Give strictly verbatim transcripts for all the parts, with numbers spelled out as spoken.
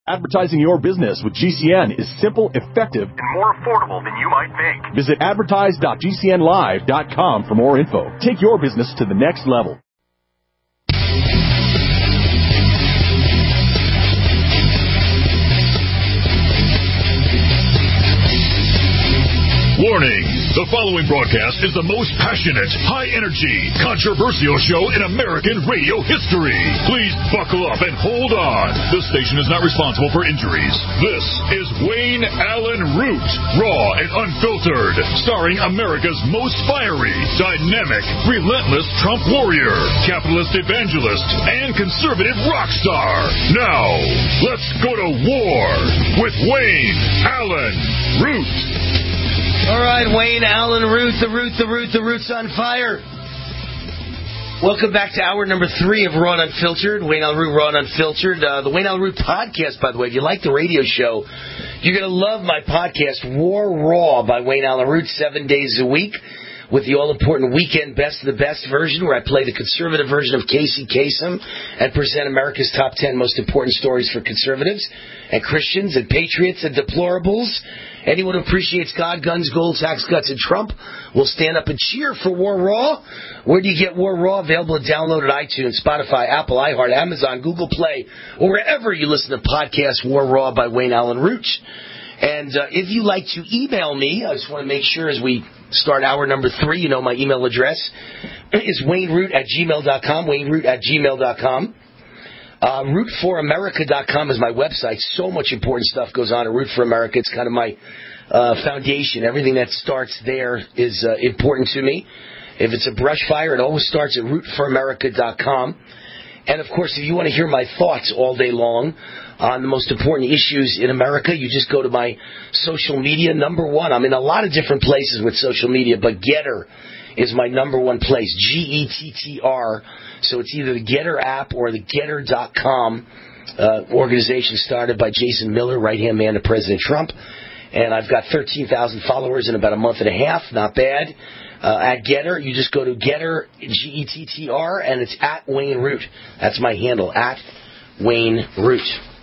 Advertising your business with G C N is simple, effective, and more affordable than you might think. Visit advertise dot g c n live dot com for more info. Take your business to the next level. Warning! The following broadcast is the most passionate, high-energy, controversial show in American radio history. Please buckle up and hold on. This station is not responsible for injuries. This is Wayne Allyn Root, raw and unfiltered, starring America's most fiery, dynamic, relentless Trump warrior, capitalist evangelist, and conservative rock star. Now, let's go to war with Wayne Allyn Root. All right, Wayne Allyn Root, the Root, the Root, the Root's on fire. Welcome back to hour number three of Raw and Unfiltered. Wayne Allyn Root, Raw and Unfiltered. Uh, the Wayne Allyn Root podcast, by the way, if you like the radio show, you're going to love my podcast, War Raw by Wayne Allyn Root, seven days a week, with the all-important Weekend Best of the Best version, where I play the conservative version of Casey Kasem and present America's top ten most important stories for conservatives and Christians and patriots and deplorables. Anyone who appreciates God, guns, gold, tax cuts, and Trump will stand up and cheer for War Raw. Where do you get War Raw? Available to download at iTunes, Spotify, Apple, iHeart, Amazon, Google Play, or wherever you listen to podcasts. War Raw by Wayne Allyn Root. And uh, if you like to email me, I just want to make sure as we start hour number three, you know my email address is wayneroot at gmail dot com, wayneroot at gmail dot com. Uh, root for america dot com is my website. So much important stuff goes on at Root for America. It's kind of my uh, foundation. Everything that starts there is uh, important to me. If it's a brush fire, it always starts at root for america dot com. And, of course, if you want to hear my thoughts all day long on the most important issues in America, you just go to my social media. Number one, I'm in a lot of different places with social media, but Getter is my number one place, G E T T R. So it's either the Getter app or the Getter dot com uh, organization started by Jason Miller, right-hand man to President Trump. And I've got thirteen thousand followers in about a month and a half. Not bad. Uh, at Getter, you just go to Getter, G E T T R, and it's at Wayne Root. That's my handle, at Wayne Root.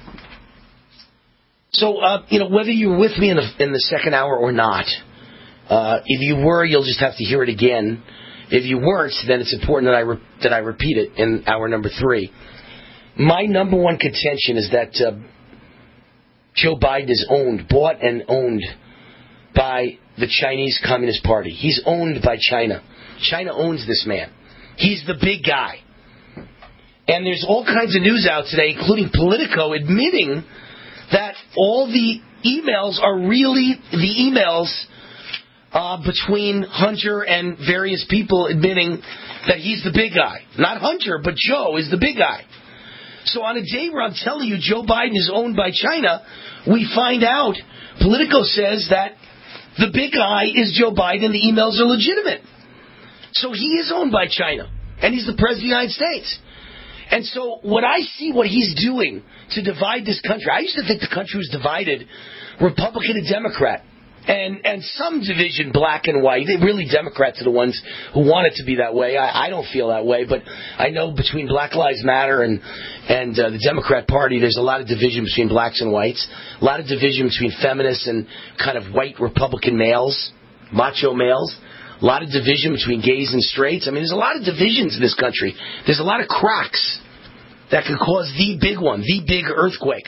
So, uh, you know, whether you're with me in the, in the second hour or not, uh, if you were, you'll just have to hear it again. If you weren't, then it's important that I re- that I repeat it in hour number three. My number one contention is that uh, Joe Biden is owned, bought and owned by the Chinese Communist Party. He's owned by China. China owns this man. He's the big guy. And there's all kinds of news out today, including Politico, admitting that all the emails are really the emails uh, between Hunter and various people admitting that he's the big guy. Not Hunter, but Joe is the big guy. So on a day where I'm telling you Joe Biden is owned by China, we find out, Politico says that the big guy is Joe Biden, the emails are legitimate. So he is owned by China, and he's the President of the United States. And so what I see what he's doing to divide this country, I used to think the country was divided Republican and Democrat, and and some division black and white. Really, Democrats are the ones who want it to be that way. I, I don't feel that way, but I know between Black Lives Matter and and uh, the Democrat Party, there's a lot of division between blacks and whites, a lot of division between feminists and kind of white Republican males, macho males. A lot of division between gays and straights. I mean, there's a lot of divisions in this country. There's a lot of cracks that could cause the big one, the big earthquake.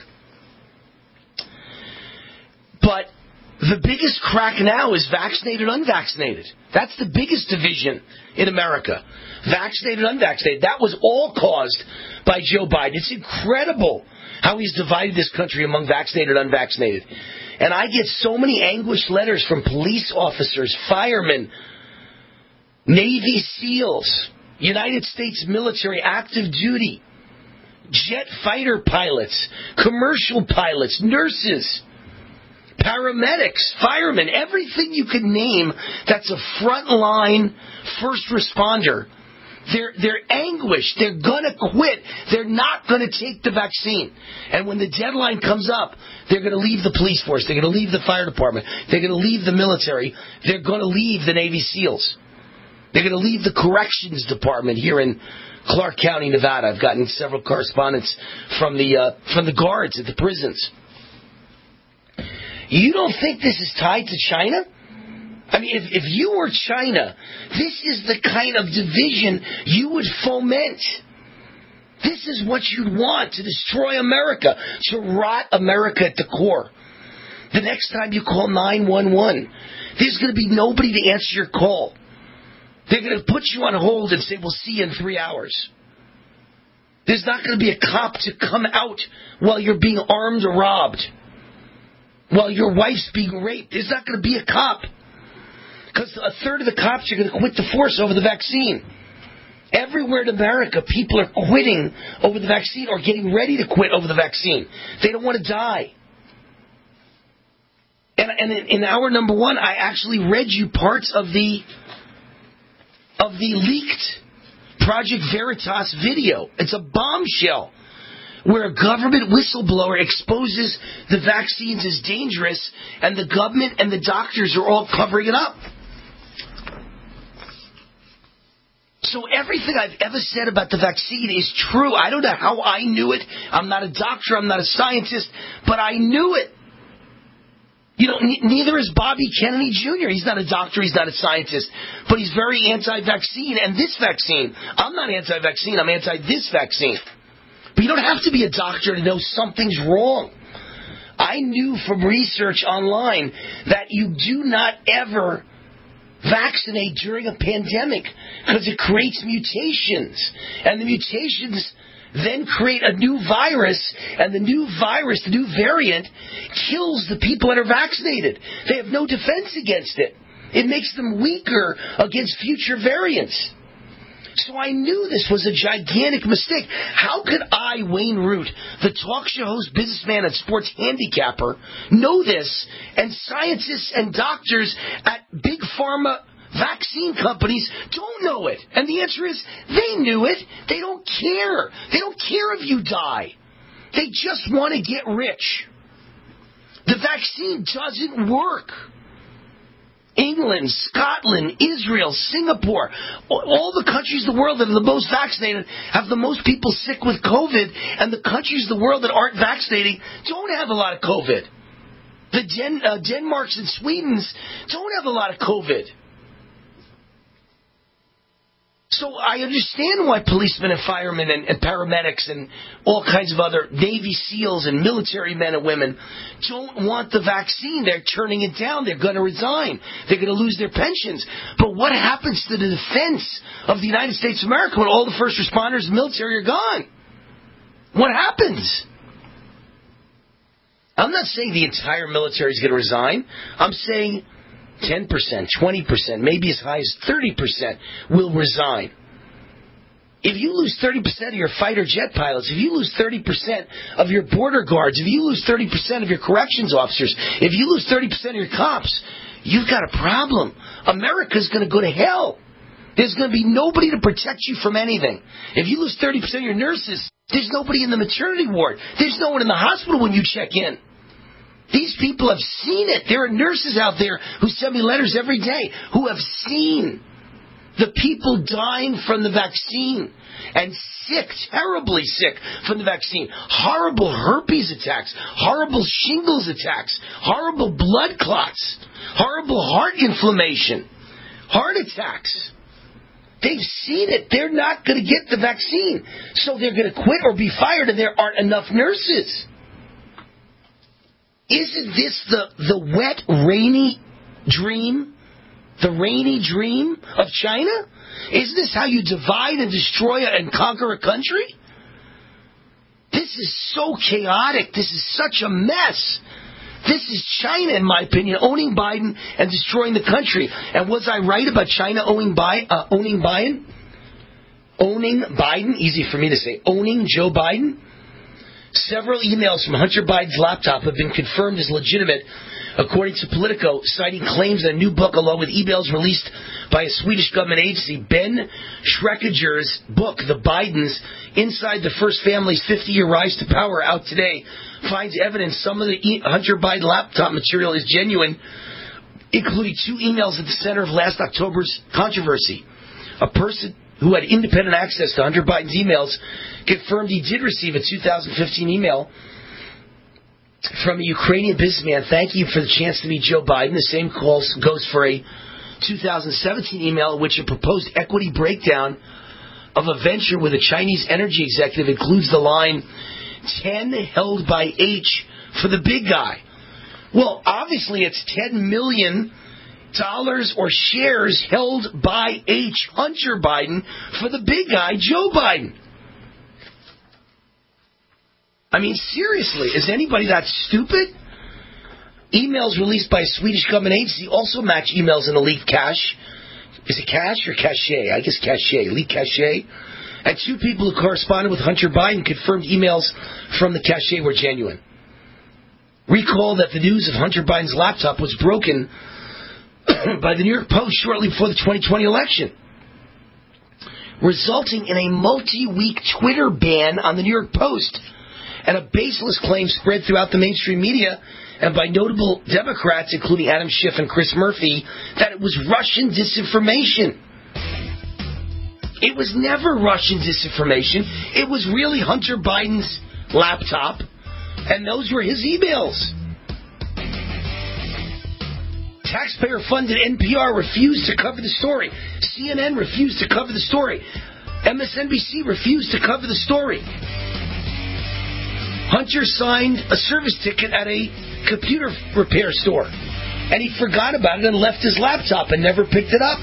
But the biggest crack now is vaccinated, unvaccinated. That's the biggest division in America. Vaccinated, unvaccinated. That was all caused by Joe Biden. It's incredible how he's divided this country among vaccinated and unvaccinated. And I get so many anguished letters from police officers, firemen, Navy SEALs, United States military, active duty, jet fighter pilots, commercial pilots, nurses, paramedics, firemen, everything you could name that's a frontline first responder. They're, they're anguished. They're going to quit. They're not going to take the vaccine. And when the deadline comes up, they're going to leave the police force. They're going to leave the fire department. They're going to leave the military. They're going to leave the Navy SEALs. They're going to leave the corrections department here in Clark County, Nevada. I've gotten several correspondence from the uh, from the guards at the prisons. You don't think this is tied to China? I mean, if, if you were China, this is the kind of division you would foment. This is what you'd want, to destroy America, to rot America at the core. The next time you call nine one one, there's going to be nobody to answer your call. They're going to put you on hold and say, we'll see you in three hours. There's not going to be a cop to come out while you're being armed or robbed, while your wife's being raped. There's not going to be a cop. Because a third of the cops are going to quit the force over the vaccine. Everywhere in America, people are quitting over the vaccine or getting ready to quit over the vaccine. They don't want to die. And, and in, in hour number one, I actually read you parts of the of the leaked Project Veritas video. It's a bombshell where a government whistleblower exposes the vaccines as dangerous, and the government and the doctors are all covering it up. So everything I've ever said about the vaccine is true. I don't know how I knew it. I'm not a doctor. I'm not a scientist. But I knew it. You know, n- neither is Bobby Kennedy Junior He's not a doctor. He's not a scientist. But he's very anti-vaccine. And this vaccine, I'm not anti-vaccine. I'm anti-this vaccine. But you don't have to be a doctor to know something's wrong. I knew from research online that you do not ever vaccinate during a pandemic because it creates mutations. And the mutations then create a new virus, and the new virus, the new variant, kills the people that are vaccinated. They have no defense against it. It makes them weaker against future variants. So I knew this was a gigantic mistake. How could I, Wayne Root, the talk show host, businessman, and sports handicapper, know this, and scientists and doctors at big pharma vaccine companies don't know it? And the answer is, they knew it. They don't care. They don't care if you die. They just want to get rich. The vaccine doesn't work. England, Scotland, Israel, Singapore, all the countries of the world that are the most vaccinated have the most people sick with COVID, and the countries of the world that aren't vaccinating don't have a lot of COVID. The Den- uh, Denmarks and Swedens don't have a lot of COVID. So I understand why policemen and firemen and, and paramedics and all kinds of other Navy SEALs and military men and women don't want the vaccine. They're turning it down. They're going to resign. They're going to lose their pensions. But what happens to the defense of the United States of America when all the first responders and military are gone? What happens? I'm not saying the entire military is going to resign. I'm saying ten percent, twenty percent, maybe as high as thirty percent will resign. If you lose thirty percent of your fighter jet pilots, if you lose thirty percent of your border guards, if you lose thirty percent of your corrections officers, if you lose thirty percent of your cops, you've got a problem. America's going to go to hell. There's going to be nobody to protect you from anything. If you lose thirty percent of your nurses, there's nobody in the maternity ward. There's no one in the hospital when you check in. These people have seen it. There are nurses out there who send me letters every day who have seen the people dying from the vaccine and sick, terribly sick from the vaccine. Horrible herpes attacks, horrible shingles attacks, horrible blood clots, horrible heart inflammation, heart attacks. They've seen it. They're not going to get the vaccine. So they're going to quit or be fired, and there aren't enough nurses. Isn't this the, the wet, rainy dream? The rainy dream of China? Isn't this how you divide and destroy and conquer a country? This is so chaotic. This is such a mess. This is China, in my opinion, owning Biden and destroying the country. And was I right about China owning, Bi- uh, owning Biden? Owning Biden? Easy for me to say. Owning Joe Biden? Several emails from Hunter Biden's laptop have been confirmed as legitimate, according to Politico, citing claims that a new book, along with emails released by a Swedish government agency, Ben Schreckinger's book, The Bidens, Inside the First Family's fifty-year Rise to Power, out today, finds evidence some of the e- Hunter Biden laptop material is genuine, including two emails at the center of last October's controversy. A person who had independent access to Hunter Biden's emails, confirmed he did receive a two thousand fifteen email from a Ukrainian businessman thanking him for the chance to meet Joe Biden. The same calls goes for a two thousand seventeen email in which a proposed equity breakdown of a venture with a Chinese energy executive includes the line, ten held by H for the big guy. Well, obviously it's ten million dollars or shares held by H, Hunter Biden, for the big guy, Joe Biden. I mean, seriously, is anybody that stupid? Emails released by a Swedish government agency also match emails in the leaked cache. Is it cache or cache? I guess cache. Leaked cache. And two people who corresponded with Hunter Biden confirmed emails from the cache were genuine. Recall that the news of Hunter Biden's laptop was broken by the New York Post shortly before the twenty twenty election, resulting in a multi-week Twitter ban on the New York Post and a baseless claim spread throughout the mainstream media and by notable Democrats, including Adam Schiff and Chris Murphy, that it was Russian disinformation. It was never Russian disinformation. It was really Hunter Biden's laptop, and those were his emails. Taxpayer-funded N P R refused to cover the story. C N N refused to cover the story. M S N B C refused to cover the story. Hunter signed a service ticket at a computer repair store, and he forgot about it and left his laptop and never picked it up.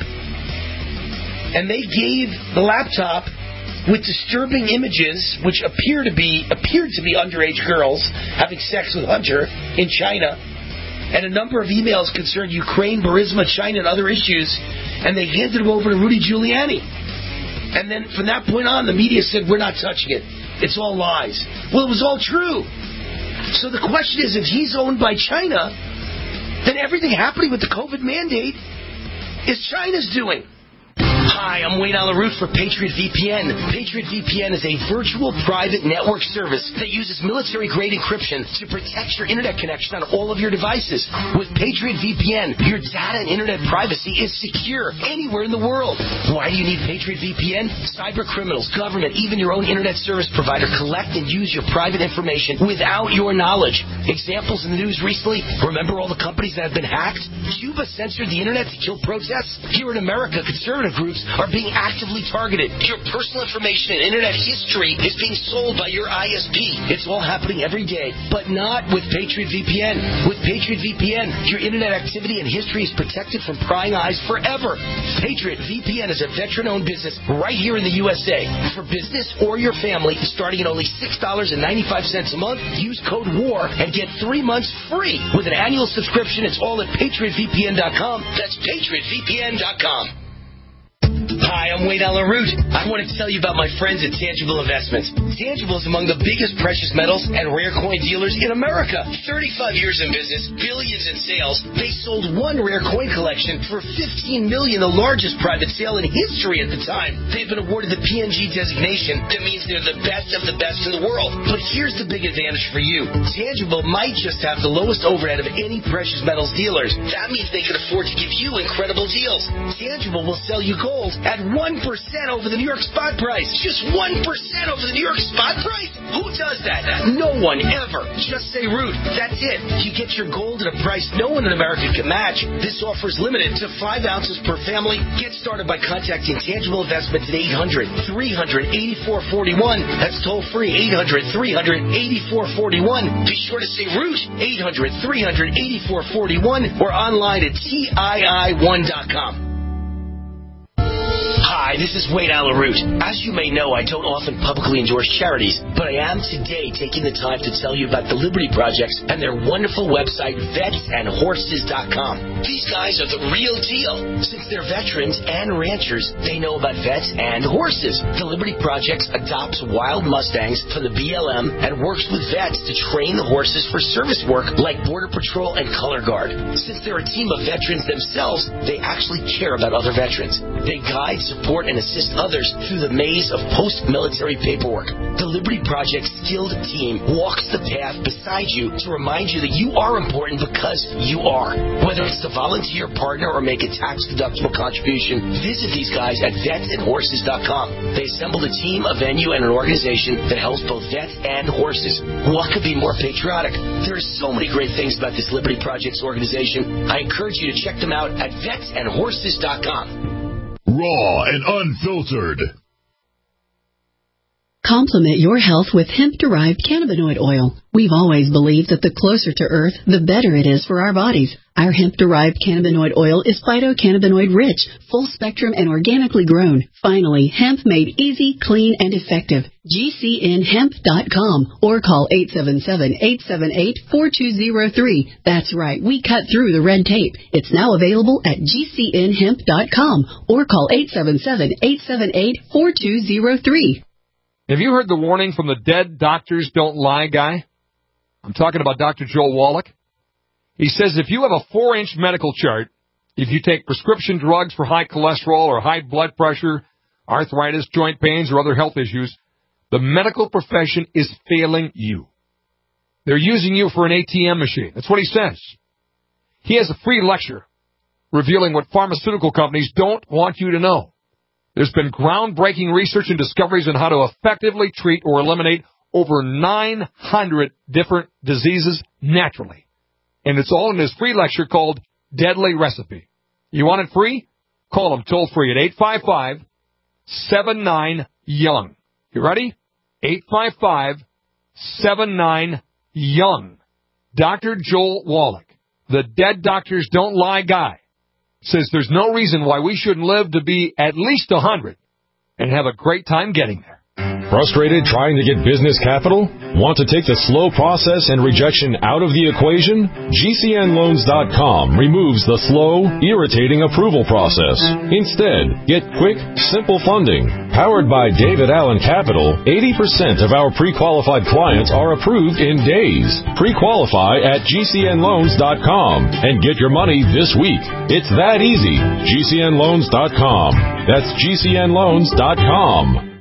And they gave the laptop with disturbing images, which appear to be appeared to be underage girls having sex with Hunter in China, and a number of emails concerned Ukraine, Burisma, China, and other issues, and they handed them over to Rudy Giuliani. And then from that point on, the media said, we're not touching it. It's all lies. Well, it was all true. So the question is, if he's owned by China, then everything happening with the COVID mandate is China's doing. Hi, I'm Wayne Allyn Root for Patriot V P N. Patriot V P N is a virtual private network service that uses military-grade encryption to protect your internet connection on all of your devices. With Patriot V P N, your data and internet privacy is secure anywhere in the world. Why do you need Patriot V P N? Cyber criminals, government, even your own internet service provider collect and use your private information without your knowledge. Examples in the news recently, remember all the companies that have been hacked? Cuba censored the internet to kill protests? Here in America, conservative groups are being actively targeted. Your personal information and internet history is being sold by your I S P. It's all happening every day, but not with Patriot V P N. With Patriot V P N, your internet activity and history is protected from prying eyes forever. Patriot V P N is a veteran-owned business right here in the U S A. For business or your family, starting at only six dollars and ninety-five cents a month, use code WAR and get three months free. With an annual subscription, it's all at patriot v p n dot com. That's patriot v p n dot com. Hi, I'm Wayne Allyn Root. I want to tell you about my friends at Tangible Investments. Tangible is among the biggest precious metals and rare coin dealers in America. thirty-five years in business, billions in sales. They sold one rare coin collection for fifteen million dollars, the largest private sale in history at the time. They've been awarded the P N G designation. That means they're the best of the best in the world. But here's the big advantage for you. Tangible might just have the lowest overhead of any precious metals dealers. That means they can afford to give you incredible deals. Tangible will sell you gold at one percent over the New York spot price. Just one percent over the New York spot price? Who does that? No one ever. Just say Root. That's it. You get your gold at a price no one in America can match. This offer is limited to five ounces per family. Get started by contacting Tangible Investments at eight hundred, three hundred, eighty-four forty-one. That's toll free, eight hundred, three hundred, eighty-four forty-one. Be sure to say Root, eight hundred, three hundred, eighty-four forty-one, or online at T I I one dot com. Hi, this is Wayne Allyn Root. As you may know, I don't often publicly endorse charities, but I am today taking the time to tell you about the Liberty Projects and their wonderful website, vets and horses dot com. These guys are the real deal. Since they're veterans and ranchers, they know about vets and horses. The Liberty Projects adopts wild Mustangs for the B L M and works with vets to train the horses for service work like Border Patrol and Color Guard. Since they're a team of veterans themselves, they actually care about other veterans. They guide, support, support and assist others through the maze of post-military paperwork. The Liberty Project's skilled team walks the path beside you to remind you that you are important because you are. Whether it's to volunteer, partner, or make a tax-deductible contribution, visit these guys at vets and horses dot com. They assembled a team, a venue, and an organization that helps both vets and horses. What could be more patriotic? There are so many great things about this Liberty Project's organization. I encourage you to check them out at vets and horses dot com. Raw and unfiltered. Complement your health with hemp-derived cannabinoid oil. We've always believed that the closer to Earth, the better it is for our bodies. Our hemp-derived cannabinoid oil is phytocannabinoid-rich, full-spectrum, and organically grown. Finally, hemp made easy, clean, and effective. G C N hemp dot com or call eight seven seven, eight seven eight, four two zero three. That's right, we cut through the red tape. It's now available at G C N hemp dot com or call eight seven seven, eight seven eight, four two zero three. Have you heard the warning from the dead doctors don't lie guy? I'm talking about Doctor Joel Wallach. He says if you have a four-inch medical chart, if you take prescription drugs for high cholesterol or high blood pressure, arthritis, joint pains, or other health issues, the medical profession is failing you. They're using you for an A T M machine. That's what he says. He has a free lecture revealing what pharmaceutical companies don't want you to know. There's been groundbreaking research and discoveries on how to effectively treat or eliminate over nine hundred different diseases naturally. And it's all in this free lecture called Deadly Recipe. You want it free? Call him toll free at eight five five, seven nine, young. You ready? eight five five, seven nine, young. Doctor Joel Wallach, the dead doctors don't lie guy, says there's no reason why we shouldn't live to be at least one hundred and have a great time getting there. Frustrated trying to get business capital? Want to take the slow process and rejection out of the equation? G C N loans dot com removes the slow, irritating approval process. Instead, get quick, simple funding. Powered by David Allen Capital, eighty percent of our pre-qualified clients are approved in days. Pre-qualify at G C N loans dot com and get your money this week. It's that easy. G C N loans dot com. That's G C N loans dot com.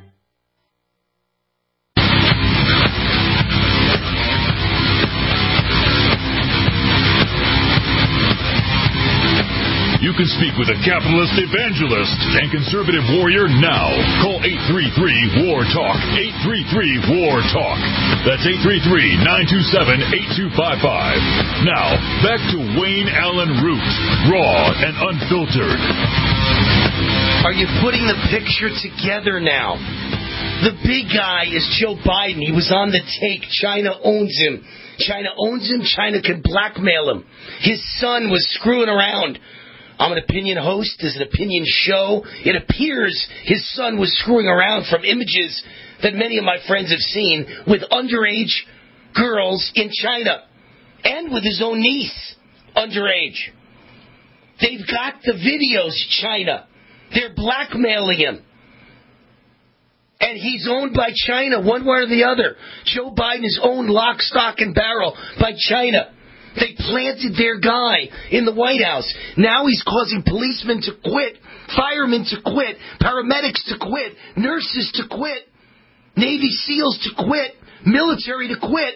You can speak with a capitalist evangelist and conservative warrior now. Call eight three three, W A R, TALK. eight three three, W A R, TALK. That's eight three three, nine two seven, eight two five five. Now, back to Wayne Allen Root, raw and unfiltered. Are you putting the picture together now? The big guy is Joe Biden. He was on the take. China owns him. China owns him. China can blackmail him. His son was screwing around. I'm an opinion host. There's an opinion show. It appears his son was screwing around from images that many of my friends have seen with underage girls in China and with his own niece, underage. They've got the videos, China. They're blackmailing him. And he's owned by China, one way or the other. Joe Biden is owned lock, stock, and barrel by China. They planted their guy in the White House. Now he's causing policemen to quit, firemen to quit, paramedics to quit, nurses to quit, Navy SEALs to quit, military to quit,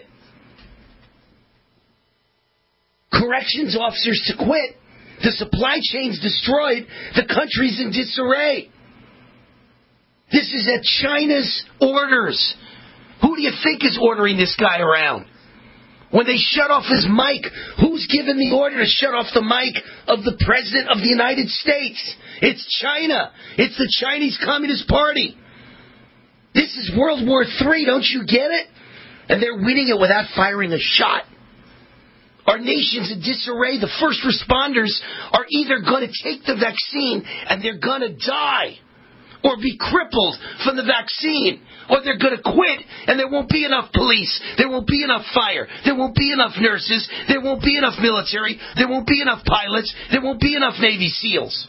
corrections officers to quit. The supply chain's destroyed. The country's in disarray. This is at China's orders. Who do you think is ordering this guy around? When they shut off his mic, who's given the order to shut off the mic of the President of the United States? It's China. It's the Chinese Communist Party. This is World War Three, don't you get it? And they're winning it without firing a shot. Our nation's in disarray. The first responders are either going to take the vaccine and they're going to die, or be crippled from the vaccine, or they're going to quit and there won't be enough police, there won't be enough fire, there won't be enough nurses, there won't be enough military, there won't be enough pilots, there won't be enough Navy SEALs.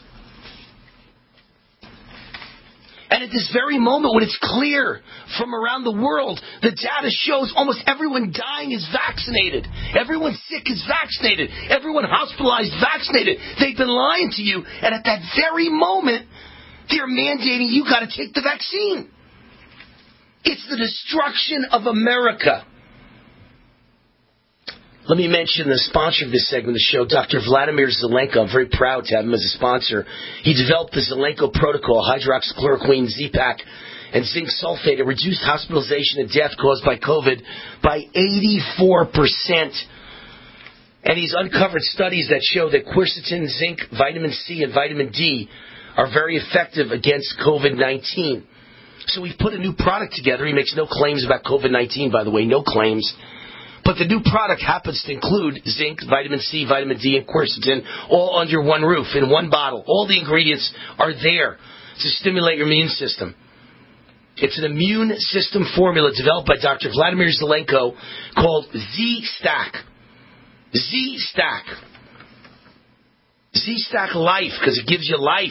And at this very moment, when it's clear from around the world, the data shows almost everyone dying is vaccinated. Everyone sick is vaccinated. Everyone hospitalized vaccinated. They've been lying to you. And at that very moment, They're mandating you got to take the vaccine. It's the destruction of America. Let me mention the sponsor of this segment of the show, Doctor Vladimir Zelenko. I'm very proud to have him as a sponsor. He developed the Zelenko protocol, hydroxychloroquine, Z-Pak, and zinc sulfate. It reduced hospitalization and death caused by COVID by eighty-four percent. And he's uncovered studies that show that quercetin, zinc, vitamin C, and vitamin D are very effective against COVID nineteen. So we've put a new product together. He makes no claims about COVID nineteen, by the way, no claims. But the new product happens to include zinc, vitamin C, vitamin D, and quercetin all under one roof, in one bottle. All the ingredients are there to stimulate your immune system. It's an immune system formula developed by Doctor Vladimir Zelenko called Z-Stack. Z-Stack. Z-Stack Life, because it gives you life.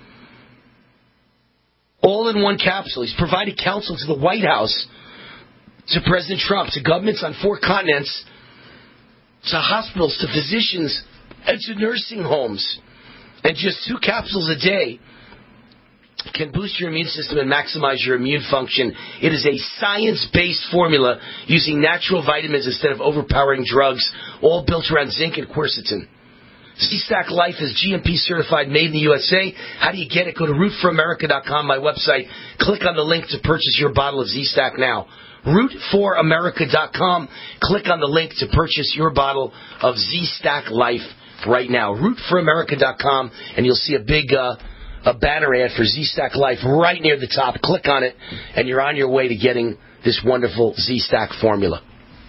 All in one capsule. He's provided counsel to the White House, to President Trump, to governments on four continents, to hospitals, to physicians, and to nursing homes. And just two capsules a day can boost your immune system and maximize your immune function. It is a science-based formula using natural vitamins instead of overpowering drugs, all built around zinc and quercetin. Z-Stack Life is G M P certified, made in the U S A. How do you get it? Go to root for america dot com, my website. Click on the link to purchase your bottle of Z-Stack now. root for america dot com. Click on the link to purchase your bottle of Z-Stack Life right now. root for america dot com, and you'll see a big uh, a banner ad for Z-Stack Life right near the top. Click on it, and you're on your way to getting this wonderful Z-Stack formula.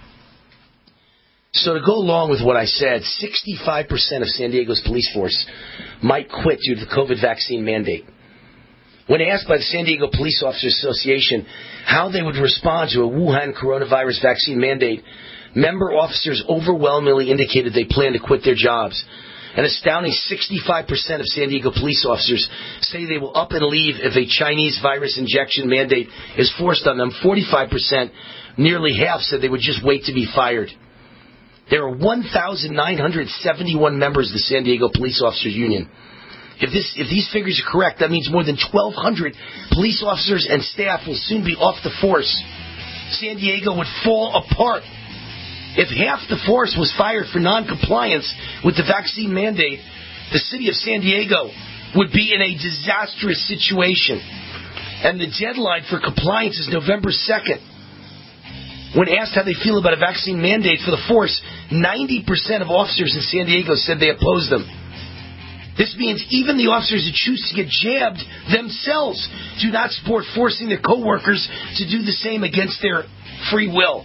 So to go along with what I said, sixty-five percent of San Diego's police force might quit due to the COVID vaccine mandate. When asked by the San Diego Police Officers Association how they would respond to a Wuhan coronavirus vaccine mandate, member officers overwhelmingly indicated they plan to quit their jobs. An astounding sixty-five percent of San Diego police officers say they will up and leave if a Chinese virus injection mandate is forced on them. forty-five percent, nearly half, said they would just wait to be fired. There are one thousand nine hundred seventy-one members of the San Diego Police Officers Union. If this, if these figures are correct, that means more than twelve hundred police officers and staff will soon be off the force. San Diego would fall apart. If half the force was fired for noncompliance with the vaccine mandate, the city of San Diego would be in a disastrous situation. And the deadline for compliance is November second. When asked how they feel about a vaccine mandate for the force, ninety percent of officers in San Diego said they oppose them. This means even the officers who choose to get jabbed themselves do not support forcing their coworkers to do the same against their free will.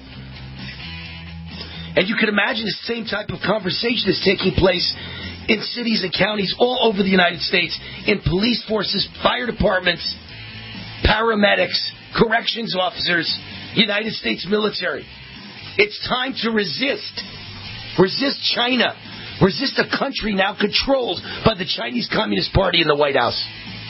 And you can imagine the same type of conversation is taking place in cities and counties all over the United States, in police forces, fire departments, paramedics, corrections officers, United States military. It's time to resist. Resist China. Resist a country now controlled by the Chinese Communist Party in the White House.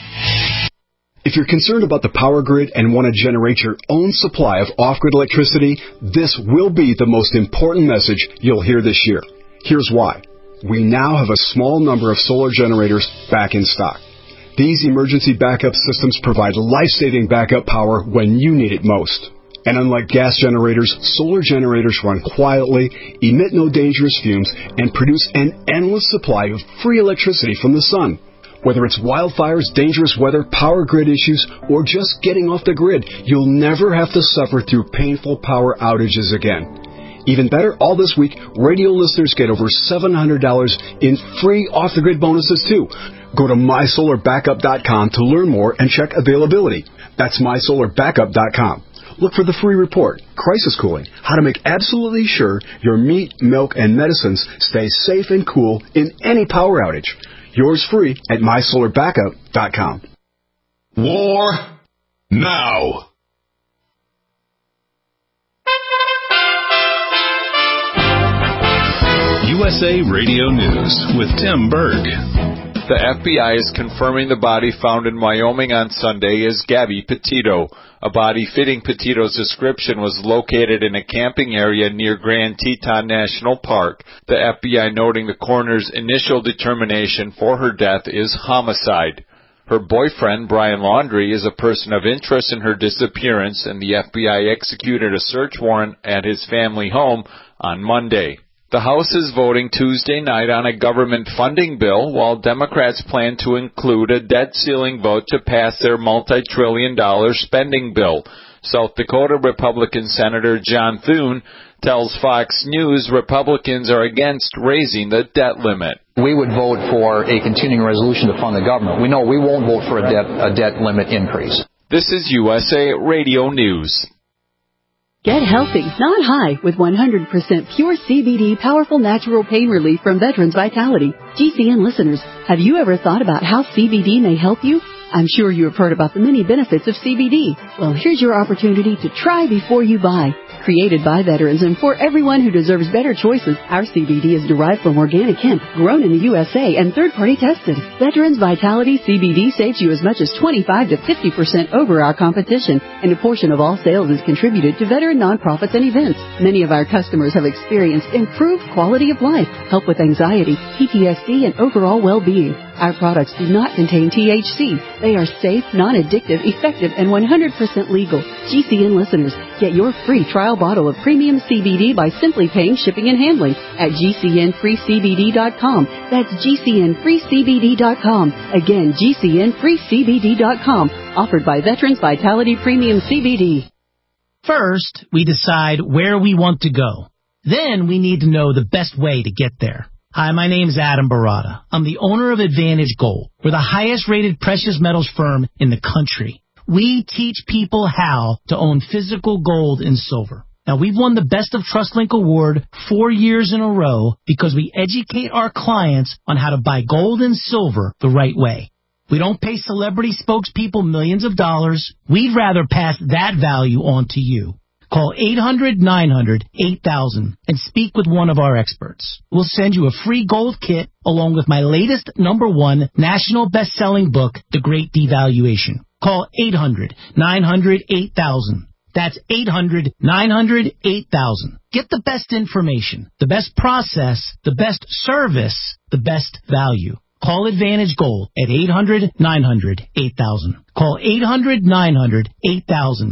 If you're concerned about the power grid and want to generate your own supply of off-grid electricity, this will be the most important message you'll hear this year. Here's why. We now have a small number of solar generators back in stock. These emergency backup systems provide life-saving backup power when you need it most. And unlike gas generators, solar generators run quietly, emit no dangerous fumes, and produce an endless supply of free electricity from the sun. Whether it's wildfires, dangerous weather, power grid issues, or just getting off the grid, you'll never have to suffer through painful power outages again. Even better, all this week, radio listeners get over seven hundred dollars in free off-the-grid bonuses, too. Go to my solar backup dot com to learn more and check availability. That's my solar backup dot com. Look for the free report, Crisis Cooling, how to make absolutely sure your meat, milk, and medicines stay safe and cool in any power outage. Yours free at my solar backup dot com. War now. U S A Radio News with Tim Berg. The F B I is confirming the body found in Wyoming on Sunday is Gabby Petito. A body fitting Petito's description was located in a camping area near Grand Teton National Park. The F B I noting the coroner's initial determination for her death is homicide. Her boyfriend, Brian Laundrie, is a person of interest in her disappearance, and the F B I executed a search warrant at his family home on Monday. The House is voting Tuesday night on a government funding bill, while Democrats plan to include a debt ceiling vote to pass their multi-trillion dollar spending bill. South Dakota Republican Senator John Thune tells Fox News Republicans are against raising the debt limit. We would vote for a continuing resolution to fund the government. We know we won't vote for a debt, a debt limit increase. This is U S A Radio News. Get healthy, not high, with one hundred percent pure C B D powerful natural pain relief from Veterans Vitality. G C N listeners, have you ever thought about how C B D may help you? I'm sure you have heard about the many benefits of C B D. Well, here's your opportunity to try before you buy. Created by veterans and for everyone who deserves better choices, our C B D is derived from organic hemp, grown in the U S A and third-party tested. Veterans Vitality C B D saves you as much as twenty-five to fifty percent over our competition, and a portion of all sales is contributed to veteran nonprofits and events. Many of our customers have experienced improved quality of life, help with anxiety, P T S D, and overall well-being. Our products do not contain T H C. They are safe, non-addictive, effective, and one hundred percent legal. G C N listeners, get your free trial bottle of premium C B D by simply paying shipping and handling at G C N free C B D dot com. That's G C N free C B D dot com. Again, G C N free C B D dot com. Offered by Veterans Vitality Premium C B D. First, we decide where we want to go. Then we need to know the best way to get there. Hi, my name is Adam Barada. I'm the owner of Advantage Gold. We're the highest-rated precious metals firm in the country. We teach people how to own physical gold and silver. Now, we've won the Best of TrustLink Award four years in a row because we educate our clients on how to buy gold and silver the right way. We don't pay celebrity spokespeople millions of dollars. We'd rather pass that value on to you. Call eight hundred nine hundred eight thousand and speak with one of our experts. We'll send you a free gold kit along with my latest number one national best-selling book, The Great Devaluation. Call eight hundred nine hundred eight thousand. That's eight hundred nine hundred eight thousand. Get the best information, the best process, the best service, the best value. Call Advantage Gold at eight hundred nine hundred eight thousand. Call eight hundred nine hundred eight thousand.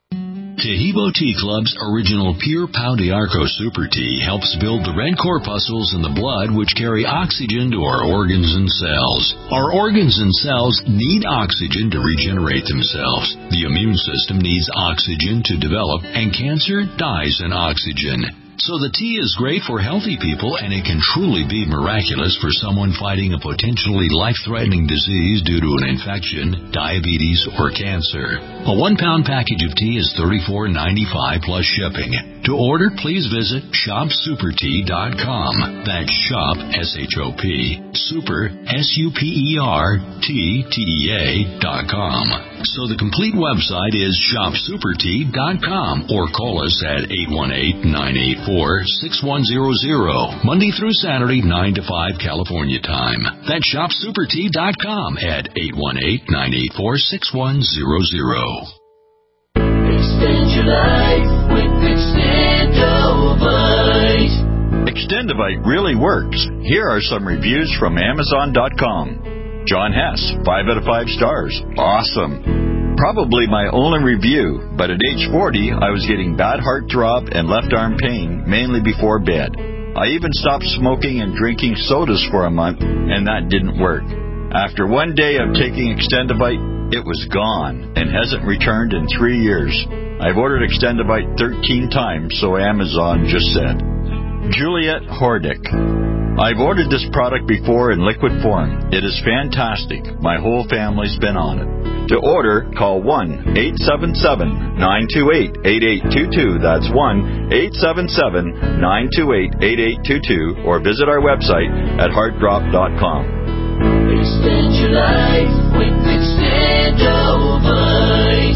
Tahibo Tea Club's original Pure Pau d'Arco Super Tea helps build the red corpuscles in the blood which carry oxygen to our organs and cells. Our organs and cells need oxygen to regenerate themselves. The immune system needs oxygen to develop, and cancer dies in oxygen. So the tea is great for healthy people, and it can truly be miraculous for someone fighting a potentially life-threatening disease due to an infection, diabetes, or cancer. A one-pound package of tea is thirty-four ninety-five plus shipping. To order, please visit shop super tea dot com. That's shop, S H O P, super, S U P E R, T, T E A, dot com. So the complete website is shop super tea dot com, or call us at eight one eight nine eight four six one zero zero, Monday through Saturday, nine to five California time. That's shop super tea dot com at eight one eight nine eight four six one zero zero. Extend your life with Extendovite. Extendovite really works. Here are some reviews from Amazon dot com. John Hess, five out of five stars. Awesome. Probably my only review, but at age forty, I was getting bad heart throb and left arm pain, mainly before bed. I even stopped smoking and drinking sodas for a month, and that didn't work. After one day of taking Extendovite, it was gone and hasn't returned in three years. I've ordered Extendovite thirteen times, so Amazon just said. Juliet Hordick. I've ordered this product before in liquid form. It is fantastic. My whole family's been on it. To order, call one eight seven seven nine two eight eight eight two two. That's one eight seven seven nine two eight eight eight two two, or visit our website at heart drop dot com. Extend your life with Extendovite.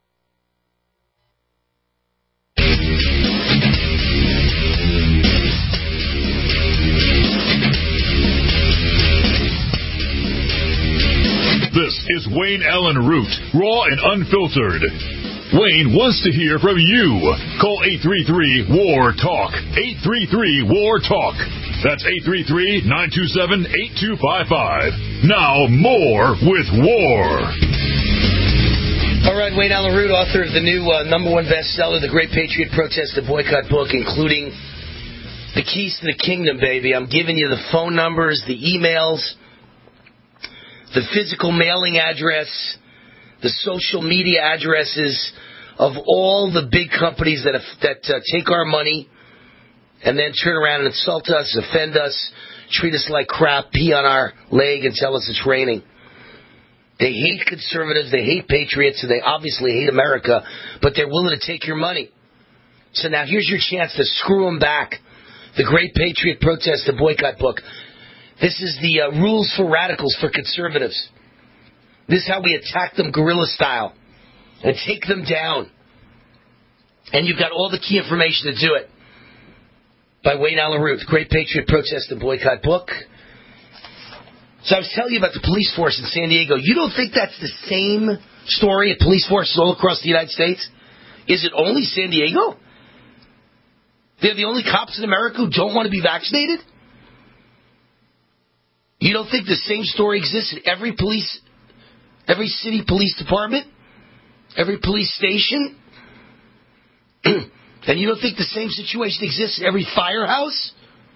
This is Wayne Allen Root, raw and unfiltered. Wayne wants to hear from you. Call eight three three, W A R, TALK. eight three three, W A R, TALK. That's eight three three, nine two seven, eight two five five. Now, more with War. All right, Wayne Allen Root, author of the new uh, number one bestseller, The Great Patriot Protest and Boycott book, including the keys to the kingdom, baby. I'm giving you the phone numbers, the emails, the physical mailing address, the social media addresses of all the big companies that that uh, take our money and then turn around and insult us, offend us, treat us like crap, pee on our leg and tell us it's raining. They hate conservatives, they hate patriots, and they obviously hate America, but they're willing to take your money. So now here's your chance to screw them back. The Great Patriot Protest and Boycott book. This is the uh, rules for radicals for conservatives. This is how we attack them guerrilla style and take them down. And you've got all the key information to do it. By Wayne Allen Root, Great Patriot Protest and Boycott book. So I was telling you about the police force in San Diego. You don't think that's the same story at police forces all across the United States? Is it only San Diego? They're the only cops in America who don't want to be vaccinated? You don't think the same story exists in every police, every city police department, every police station? And you don't think the same situation exists in every firehouse?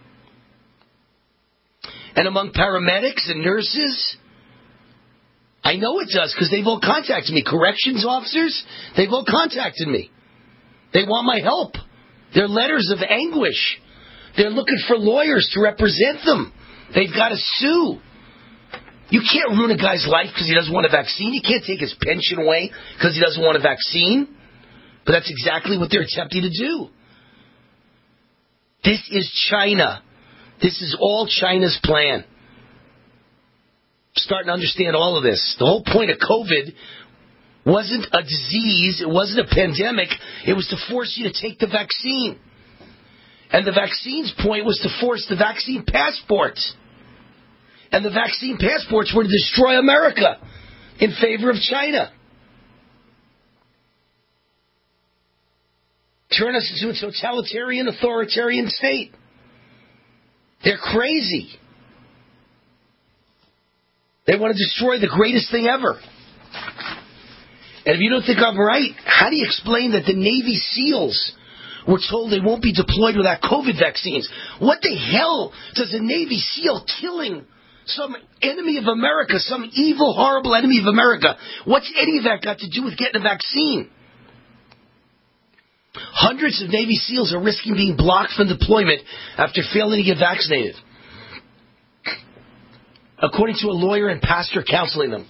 And among paramedics and nurses? I know it does, because they've all contacted me. Corrections officers, they've all contacted me. They want my help. They're letters of anguish. They're looking for lawyers to represent them. They've got to sue. You can't ruin a guy's life because he doesn't want a vaccine. You can't take his pension away because he doesn't want a vaccine. But that's exactly what they're attempting to do. This is China. This is all China's plan. I'm starting to understand all of this. The whole point of COVID wasn't a disease. It wasn't a pandemic. It was to force you to take the vaccine. And the vaccine's point was to force the vaccine passports. And the vaccine passports were to destroy America in favor of China. Turn us into a totalitarian, authoritarian state. They're crazy. They want to destroy the greatest thing ever. And if you don't think I'm right, how do you explain that the Navy SEALs were told they won't be deployed without COVID vaccines? What the hell does a Navy SEAL killing some enemy of America, some evil, horrible enemy of America, what's any of that got to do with getting a vaccine? Hundreds of Navy SEALs are risking being blocked from deployment after failing to get vaccinated, according to a lawyer and pastor counseling them.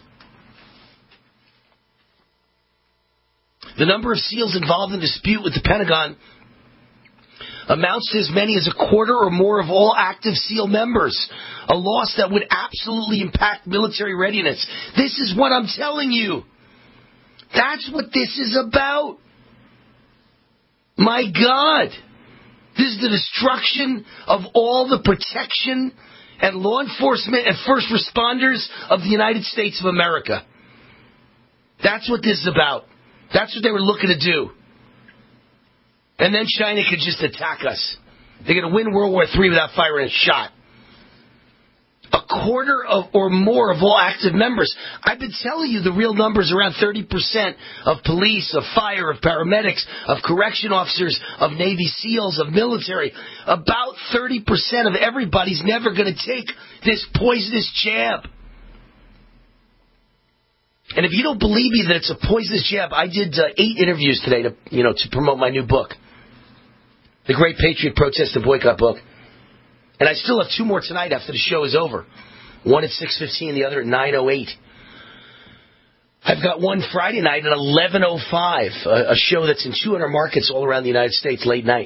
The number of SEALs involved in the dispute with the Pentagon amounts to as many as a quarter or more of all active SEAL members, a loss that would absolutely impact military readiness. This is what I'm telling you. That's what this is about. My God. This is the destruction of all the protection and law enforcement and first responders of the United States of America. That's what this is about. That's what they were looking to do. And then China could just attack us. They're going to win World War Three without firing a shot. A quarter of or more of all active members. I've been telling you the real numbers around thirty percent of police, of fire, of paramedics, of correction officers, of Navy SEALs, of military. About thirty percent of everybody's never going to take this poisonous jab. And if you don't believe me that it's a poisonous jab, I did uh, eight interviews today to, you know, to promote my new book, The Great Patriot Protest and Boycott book. And I still have two more tonight after the show is over. One at six fifteen, the other at nine oh eight. I've got one Friday night at eleven oh five, a, a show that's in two hundred markets all around the United States, late night.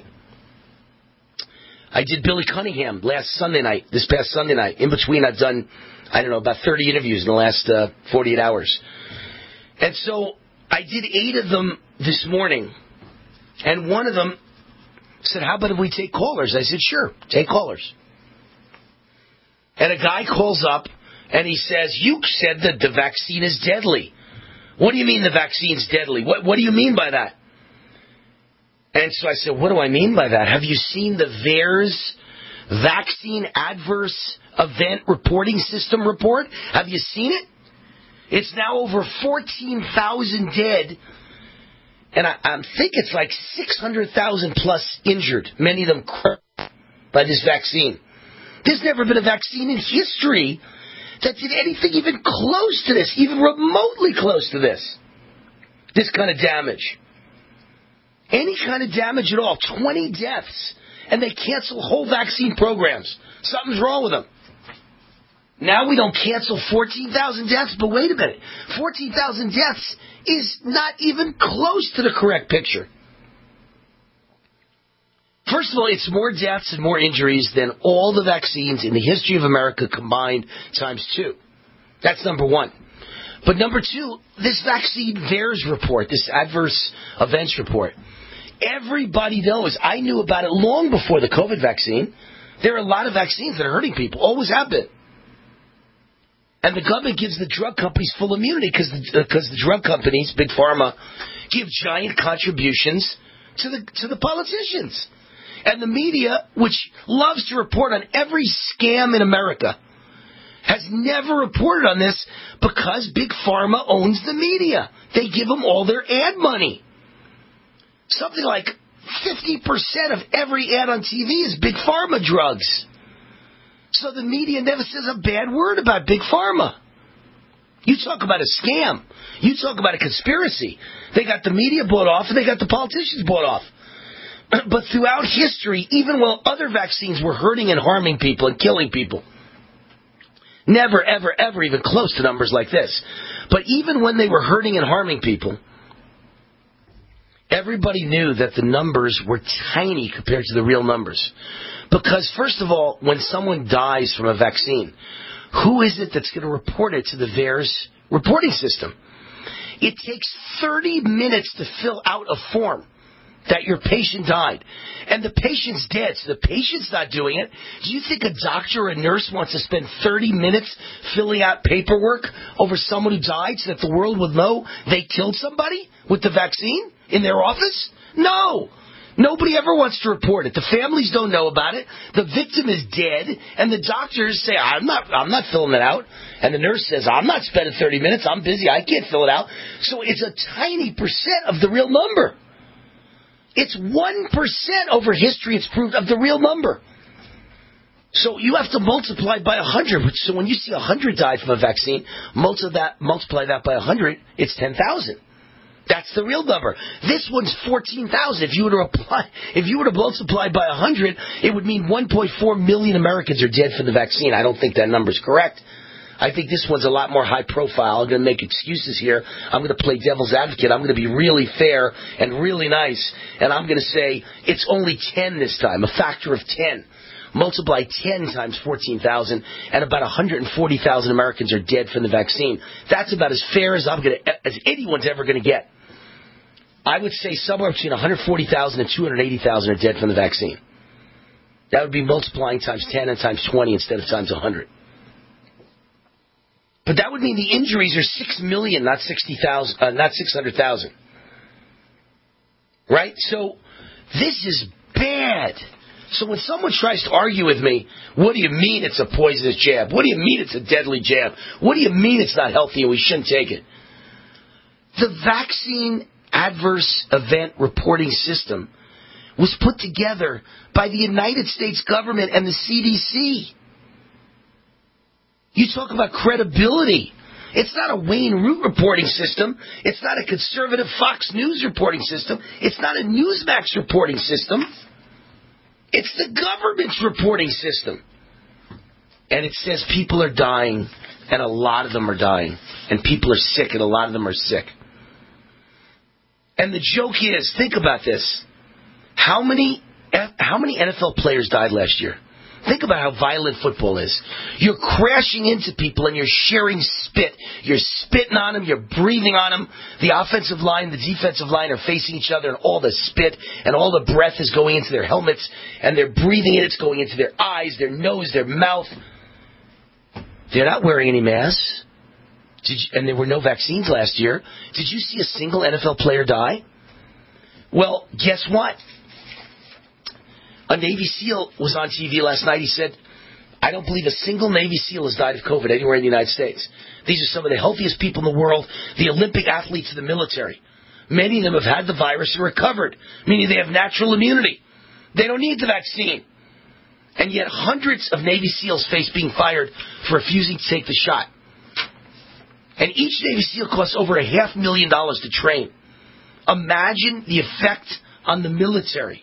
I did Billy Cunningham last Sunday night, this past Sunday night. In between, I've done, I don't know, about thirty interviews in the last uh, forty-eight hours. And so I did eight of them this morning. And one of them said, how about if we take callers? I said, sure, take callers. And a guy calls up and he says, you said that the vaccine is deadly. What do you mean the vaccine's deadly? What, what do you mean by that? And so I said, what do I mean by that? Have you seen the V A E R S, Vaccine Adverse Event Reporting System report. Have you seen it? It's now over fourteen thousand dead, and I, I think it's like six hundred thousand plus injured, many of them crushed by this vaccine. There's never been a vaccine in history that did anything even close to this, even remotely close to this. This kind of damage. Any kind of damage at all. twenty deaths. And they cancel whole vaccine programs. Something's wrong with them. Now we don't cancel fourteen thousand deaths, but wait a minute. fourteen thousand deaths is not even close to the correct picture. First of all, it's more deaths and more injuries than all the vaccines in the history of America combined times two. That's number one. But number two, this vaccine V A E R S report, this adverse events report, everybody knows. I knew about it long before the COVID vaccine. There are a lot of vaccines that are hurting people, always have been. And the government gives the drug companies full immunity because the, because the drug companies, Big Pharma, give giant contributions to the to the politicians. And the media, which loves to report on every scam in America, has never reported on this because Big Pharma owns the media. They give them all their ad money. Something like fifty percent of every ad on T V is Big Pharma drugs. So the media never says a bad word about Big Pharma. You talk about a scam. You talk about a conspiracy. They got the media bought off and they got the politicians bought off. But throughout history, even while other vaccines were hurting and harming people and killing people, never, ever, ever even close to numbers like this. But even when they were hurting and harming people, everybody knew that the numbers were tiny compared to the real numbers. Because, first of all, when someone dies from a vaccine, who is it that's going to report it to the V A E R S reporting system? It takes thirty minutes to fill out a form that your patient died. And the patient's dead, so the patient's not doing it. Do you think a doctor or a nurse wants to spend thirty minutes filling out paperwork over someone who died so that the world would know they killed somebody with the vaccine in their office? No. Nobody ever wants to report it. The families don't know about it. The victim is dead, and the doctors say, I'm not I'm not filling it out. And the nurse says, I'm not spending thirty minutes. I'm busy. I can't fill it out. So it's a tiny percent of the real number. It's one percent over history, it's proved, of the real number. So you have to multiply by one hundred. So when you see one hundred die from a vaccine, multiply that, multiply that by one hundred, it's ten thousand. That's the real number. This one's fourteen thousand. If you were to apply, if you were to multiply by one hundred, it would mean one point four million Americans are dead from the vaccine. I don't think that number's correct. I think this one's a lot more high profile. I'm going to make excuses here. I'm going to play devil's advocate. I'm going to be really fair and really nice. And I'm going to say it's only ten this time, a factor of ten. Multiply ten times fourteen thousand, and about one hundred forty thousand Americans are dead from the vaccine. That's about as fair as I'm going to, as anyone's ever going to get. I would say somewhere between one hundred forty thousand and two hundred eighty thousand are dead from the vaccine. That would be multiplying times ten and times twenty instead of times one hundred. But that would mean the injuries are six million, not sixty thousand, uh, not six hundred thousand. Right? So this is bad. So when someone tries to argue with me, what do you mean it's a poisonous jab? What do you mean it's a deadly jab? What do you mean it's not healthy and we shouldn't take it? The Vaccine Adverse Event Reporting System was put together by the United States government and the C D C. You talk about credibility. It's not a Wayne Root reporting system. It's not a conservative Fox News reporting system. It's not a Newsmax reporting system. It's the government's reporting system. And it says people are dying, and a lot of them are dying. And people are sick, and a lot of them are sick. And the joke is, think about this. How many, how many N F L players died last year? Think about how violent football is. You're crashing into people and you're sharing spit. You're spitting on them. You're breathing on them. The offensive line, the defensive line are facing each other, and all the spit and all the breath is going into their helmets, and they're breathing it. It's going into their eyes, their nose, their mouth. They're not wearing any masks. Did you, and there were no vaccines last year. Did you see a single N F L player die? Well, guess what? A Navy SEAL was on T V last night. He said, I don't believe a single Navy SEAL has died of COVID anywhere in the United States. These are some of the healthiest people in the world, the Olympic athletes of the military. Many of them have had the virus and recovered, meaning they have natural immunity. They don't need the vaccine. And yet hundreds of Navy SEALs face being fired for refusing to take the shot. And each Navy SEAL costs over a half million dollars to train. Imagine the effect on the military.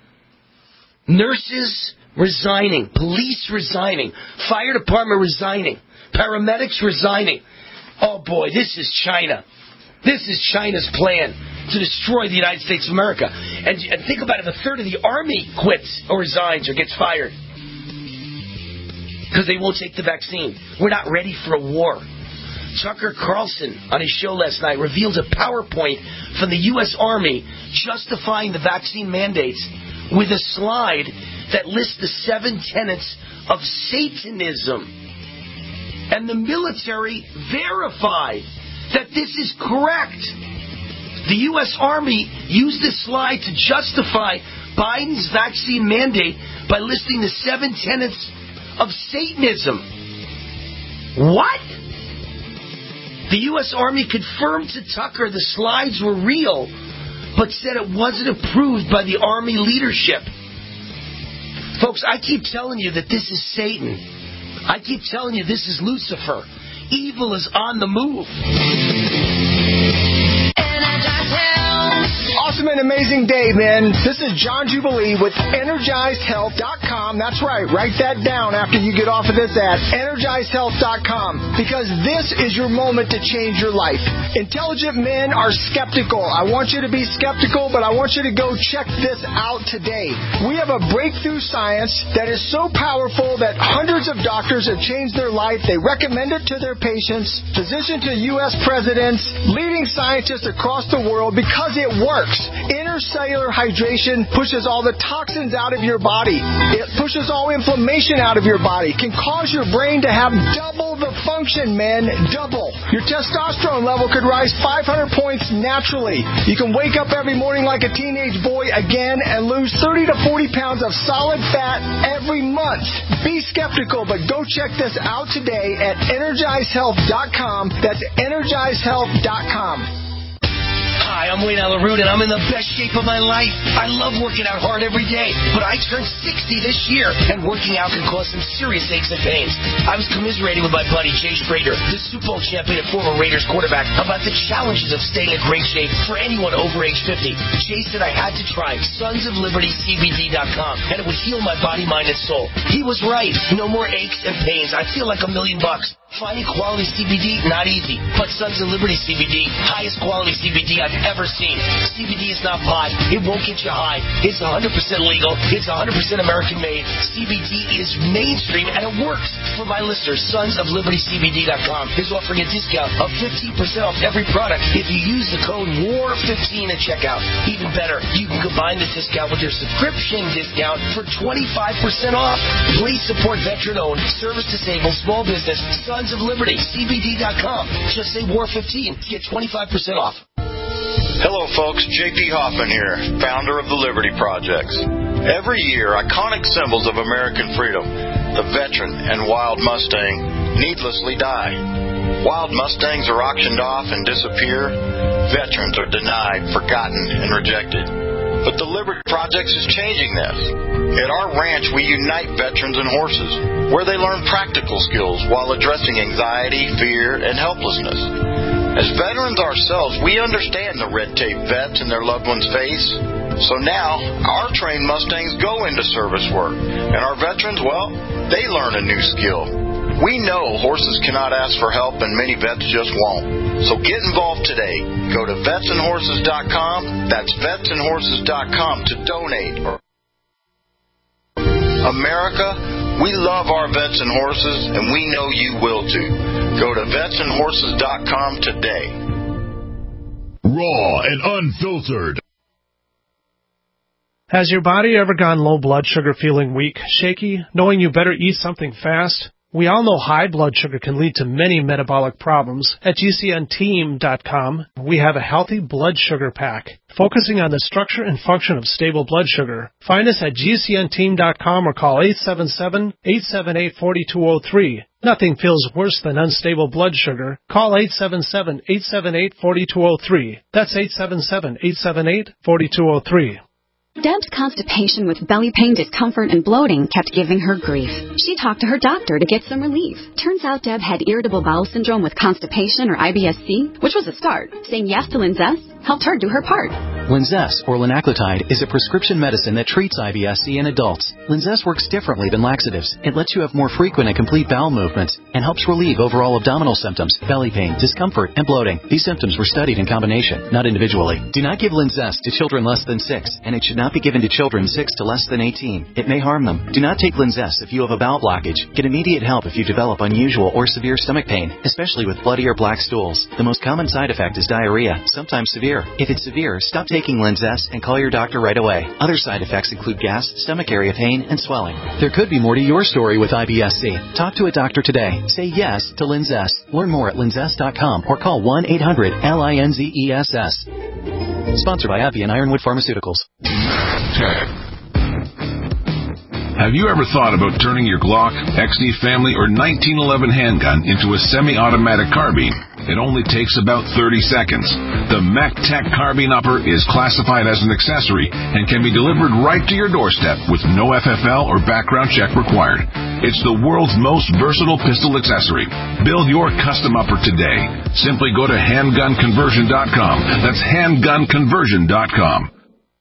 Nurses resigning, police resigning, fire department resigning, paramedics resigning. Oh boy, this is China. This is China's plan to destroy the United States of America. And, and think about it, a third of the Army quits or resigns or gets fired because they won't take the vaccine. We're not ready for a war. Tucker Carlson on his show last night revealed a PowerPoint from the U S Army justifying the vaccine mandates with a slide that lists the seven tenets of Satanism. And the military verified that this is correct. The U S Army used this slide to justify Biden's vaccine mandate by listing the seven tenets of Satanism. What? The U S Army confirmed to Tucker the slides were real, but said it wasn't approved by the Army leadership. Folks, I keep telling you that this is Satan. I keep telling you this is Lucifer. Evil is on the move. Awesome and amazing day, man. This is John Jubilee with Energized Health dot com. That's right. Write that down after you get off of this ad. Energized Health dot com. Because this is your moment to change your life. Intelligent men are skeptical. I want you to be skeptical, but I want you to go check this out today. We have a breakthrough science that is so powerful that hundreds of doctors have changed their life. They recommend it to their patients, physicians to U S presidents, leading scientists across the world because it works. Intercellular hydration pushes all the toxins out of your body. It pushes all inflammation out of your body. Can cause your brain to have double the function, man. Double. Your testosterone level could rise five hundred points naturally. You can wake up every morning like a teenage boy again and lose thirty to forty pounds of solid fat every month. Be skeptical, but go check this out today at Energized Health dot com. That's Energized Health dot com. Hi, I'm Wayne Allen Root, and I'm in the best shape of my life. I love working out hard every day, but I turned sixty this year, and working out can cause some serious aches and pains. I was commiserating with my buddy Jay Schrader, the Super Bowl champion and former Raiders quarterback, about the challenges of staying in great shape for anyone over age fifty. Jay said I had to try Sons of Liberty C B D dot com, and it would heal my body, mind, and soul. He was right. No more aches and pains. I feel like a million bucks. Finding quality C B D, not easy. But Sons of Liberty C B D, highest quality C B D I've ever seen. C B D is not pot. It won't get you high. It's one hundred percent legal. It's one hundred percent American made. C B D is mainstream and it works. For my listeners, Sons of Liberty C B D dot com is offering a discount of fifteen percent off every product if you use the code W A R fifteen at checkout. Even better, you can combine the discount with your subscription discount for twenty-five percent off. Please support veteran-owned, service-disabled, small business, Sons of Liberty C B D dot com. Just say W A R fifteen to get twenty-five percent off. Hello folks, J P Hoffman here, founder of the Liberty Projects. Every year, iconic symbols of American freedom, the veteran and wild Mustang, needlessly die. Wild Mustangs are auctioned off and disappear. Veterans are denied, forgotten, and rejected. But the Liberty Projects is changing this. At our ranch, we unite veterans and horses, where they learn practical skills while addressing anxiety, fear, and helplessness. As veterans ourselves, we understand the red tape vets and their loved ones face. So now, our trained Mustangs go into service work, and our veterans, well, they learn a new skill. We know horses cannot ask for help, and many vets just won't. So get involved today. Go to vets and horses dot com. That's vets and horses dot com to donate. America, we love our vets and horses, and we know you will too. Go to vets and horses dot com today. Raw and unfiltered. Has your body ever gone low blood sugar, feeling weak, shaky, knowing you better eat something fast? We all know high blood sugar can lead to many metabolic problems. At G C N team dot com, we have a healthy blood sugar pack, focusing on the structure and function of stable blood sugar. Find us at G C N team dot com or call eight seven seven, eight seven eight, four two zero three. Nothing feels worse than unstable blood sugar. Call eight seven seven, eight seven eight, four two zero three. That's eight seven seven, eight seven eight, four two zero three. Deb's constipation with belly pain, discomfort, and bloating kept giving her grief. She talked to her doctor to get some relief. Turns out Deb had irritable bowel syndrome with constipation or I B S C, which was a start. Saying yes to Linzess helped her do her part. Linzess, or linaclotide, is a prescription medicine that treats I B S C in adults. Linzess works differently than laxatives. It lets you have more frequent and complete bowel movements and helps relieve overall abdominal symptoms, belly pain, discomfort, and bloating. These symptoms were studied in combination, not individually. Do not give Linzess to children less than six, and it should not be given to children six to less than eighteen. It may harm them. Do not take Linzess if you have a bowel blockage. Get immediate help if you develop unusual or severe stomach pain, especially with bloody or black stools. The most common side effect is diarrhea, sometimes severe. If it's severe, stop taking Linzess and call your doctor right away. Other side effects include gas, stomach area pain, and swelling. There could be more to your story with I B S C. Talk to a doctor today. Say yes to Linzess. Learn more at linzess dot com or call one eight hundred L I N Z E S S. Sponsored by AbbVie and Ironwood Pharmaceuticals. Have you ever thought about turning your Glock, X D Family, or nineteen eleven handgun into a semi-automatic carbine? It only takes about thirty seconds. The MacTac Carbine Upper is classified as an accessory and can be delivered right to your doorstep with no F F L or background check required. It's the world's most versatile pistol accessory. Build your custom upper today. Simply go to handgun conversion dot com. That's handgun conversion dot com.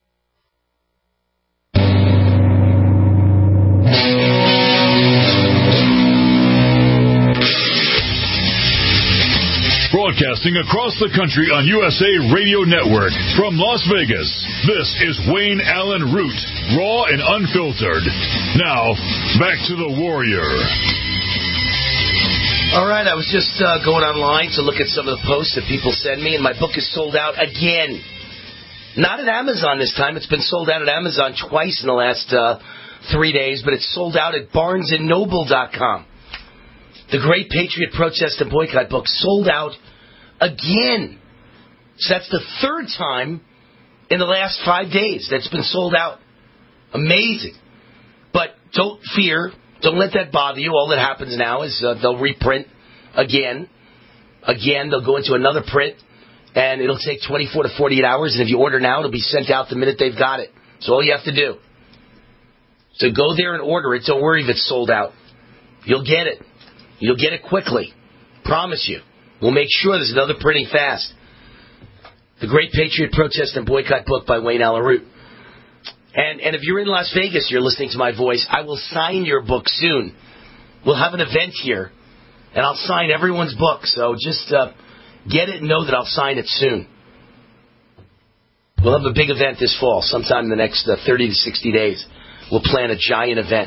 Broadcasting across the country on U S A Radio Network from Las Vegas, this is Wayne Allen Root, raw and unfiltered. Now, back to the Warrior. All right, I was just uh, going online to look at some of the posts that people send me, and my book is sold out again. Not at Amazon this time. It's been sold out at Amazon twice in the last uh, three days, but it's sold out at barnes and noble dot com. The Great Patriot Protest and Boycott book sold out again. So that's the third time in the last five days that's been sold out. Amazing. But don't fear. Don't let that bother you. All that happens now is uh, they'll reprint again. Again, they'll go into another print, and it'll take twenty-four to forty-eight hours. And if you order now, it'll be sent out the minute they've got it. So all you have to do. So go there and order it. Don't worry if it's sold out. You'll get it. You'll get it quickly. Promise you. We'll make sure there's another printing fast. The Great Patriot Protest and Boycott book by Wayne Allen Root. And, and if you're in Las Vegas, you're listening to my voice, I will sign your book soon. We'll have an event here, and I'll sign everyone's book. So just uh, get it and know that I'll sign it soon. We'll have a big event this fall, sometime in the next uh, thirty to sixty days. We'll plan a giant event.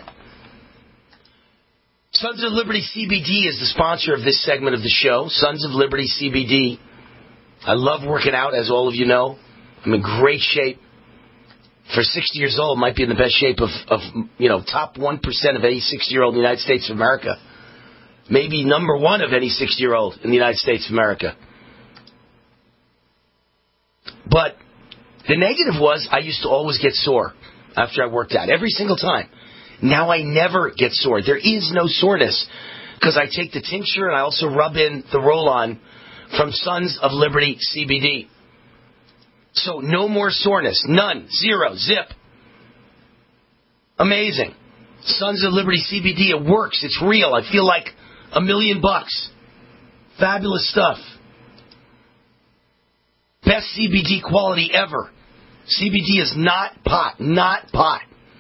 Sons of Liberty C B D is the sponsor of this segment of the show. Sons of Liberty C B D. I love working out, as all of you know. I'm in great shape. For sixty years old, might be in the best shape of, of you know, top one percent of any sixty-year-old in the United States of America. Maybe number one of any sixty-year-old in the United States of America. But the negative was I used to always get sore after I worked out, every single time. Now I never get sore. There is no soreness because I take the tincture and I also rub in the roll-on from Sons of Liberty C B D. So no more soreness. None. Zero. Zip. Amazing. Sons of Liberty C B D, it works. It's real. I feel like a million bucks. Fabulous stuff. Best C B D quality ever. C B D is not pot. Not pot.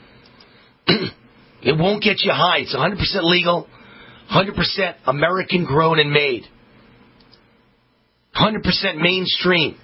It won't get you high. It's one hundred percent legal, one hundred percent American grown and made, one hundred percent mainstream.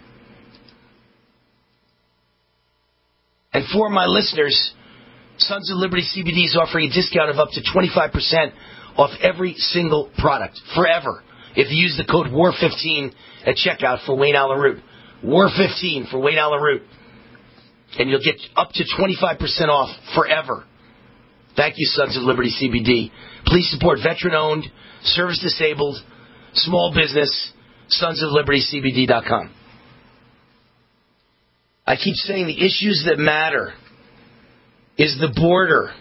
And for my listeners, Sons of Liberty C B D is offering a discount of up to twenty-five percent off every single product, forever, if you use the code war fifteen at checkout for Wayne Allen Root. war fifteen for Wayne Allen Root. And you'll get up to twenty-five percent off forever. Thank you, Sons of Liberty C B D. Please support veteran-owned, service-disabled, small business, sons of liberty c b d dot com. I keep saying the issues that matter is the border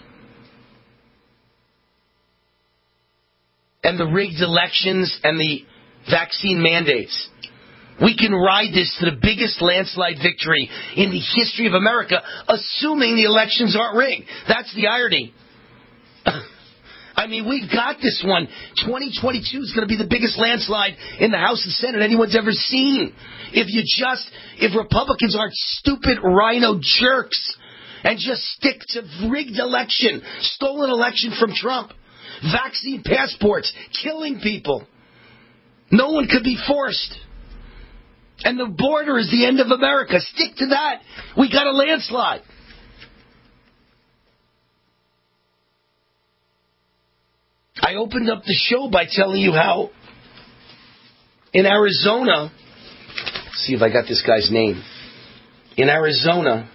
and the rigged elections and the vaccine mandates. We can ride this to the biggest landslide victory in the history of America, assuming the elections aren't rigged. That's the irony. I mean, we've got this one. twenty twenty-two is going to be the biggest landslide in the House and Senate anyone's ever seen. If you just, if Republicans aren't stupid rhino jerks and just stick to rigged election, stolen election from Trump, vaccine passports, killing people. No one could be forced. And the border is the end of America. Stick to that. We got a landslide. I opened up the show by telling you how in Arizona, let's see if I got this guy's name. In Arizona,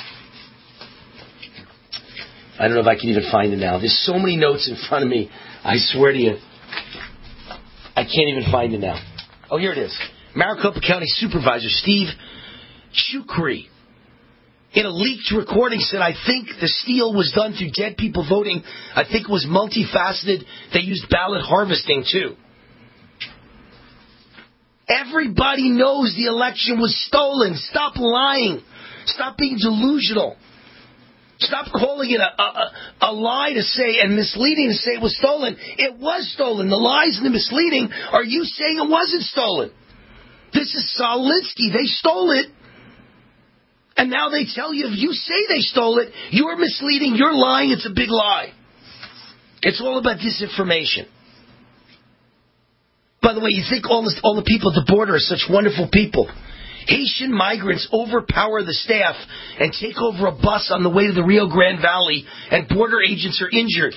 I don't know if I can even find it now. There's so many notes in front of me. I swear to you, I can't even find it now. Oh, here it is. Maricopa County Supervisor Steve Chukri, in a leaked recording, said, I think the steal was done through dead people voting. I think it was multifaceted. They used ballot harvesting, too. Everybody knows the election was stolen. Stop lying. Stop being delusional. Stop calling it a, a, a lie to say and misleading to say it was stolen. It was stolen. The lies and the misleading are you saying it wasn't stolen. This is Solinsky. They stole it. And now they tell you if you say they stole it, you're misleading, you're lying, it's a big lie. It's all about disinformation. By the way, you think all, this, all the people at the border are such wonderful people. Haitian migrants overpower the staff and take over a bus on the way to the Rio Grande Valley, and border agents are injured.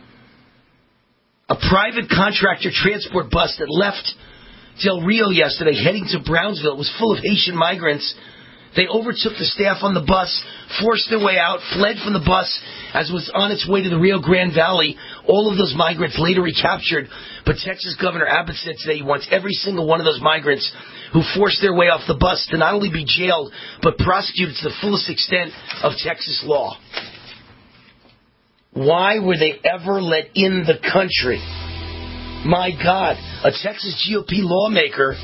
A private contractor transport bus that left Del Rio yesterday heading to Brownsville was full of Haitian migrants. They overtook the staff on the bus, forced their way out, fled from the bus as it was on its way to the Rio Grande Valley. All of those migrants later recaptured, but Texas Governor Abbott said today he wants every single one of those migrants who forced their way off the bus to not only be jailed, but prosecuted to the fullest extent of Texas law. Why were they ever let in the country? My God, a Texas G O P lawmaker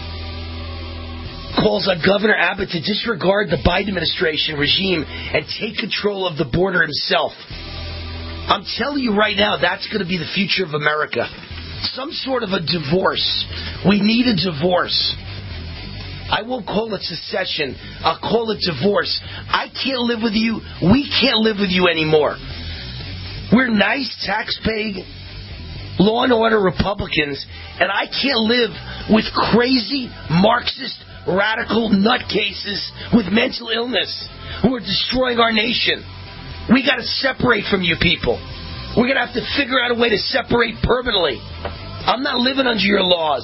calls on Governor Abbott to disregard the Biden administration regime and take control of the border himself. I'm telling you right now, that's going to be the future of America. Some sort of a divorce. We need a divorce. I won't call it secession. I'll call it divorce. I can't live with you. We can't live with you anymore. We're nice, tax-paying, law and order Republicans, and I can't live with crazy Marxist radical nutcases with mental illness who are destroying our nation. We got to separate from you people. We're going to have to figure out a way to separate permanently. I'm not living under your laws.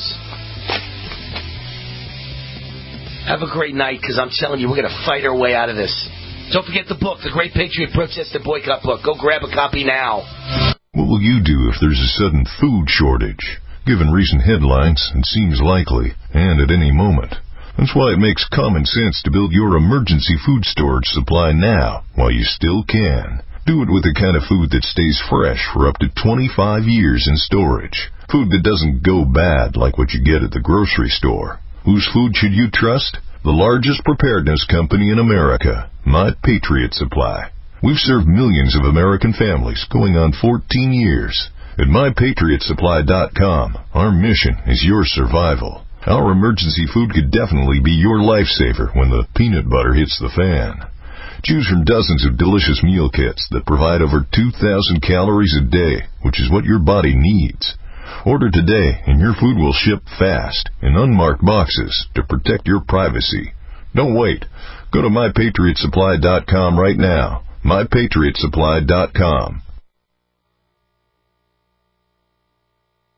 Have a great night, because I'm telling you, we're going to fight our way out of this. Don't forget the book, The Great Patriot Protest and Boycott book. Go grab a copy now. What will you do if there's a sudden food shortage? Given recent headlines, it seems likely, and at any moment. That's why it makes common sense to build your emergency food storage supply now, while you still can. Do it with the kind of food that stays fresh for up to twenty-five years in storage. Food that doesn't go bad like what you get at the grocery store. Whose food should you trust? The largest preparedness company in America, My Patriot Supply. We've served millions of American families going on fourteen years. At my patriot supply dot com, our mission is your survival. Our emergency food could definitely be your lifesaver when the peanut butter hits the fan. Choose from dozens of delicious meal kits that provide over two thousand calories a day, which is what your body needs. Order today and your food will ship fast in unmarked boxes to protect your privacy. Don't wait. Go to my patriot supply dot com right now. my patriot supply dot com.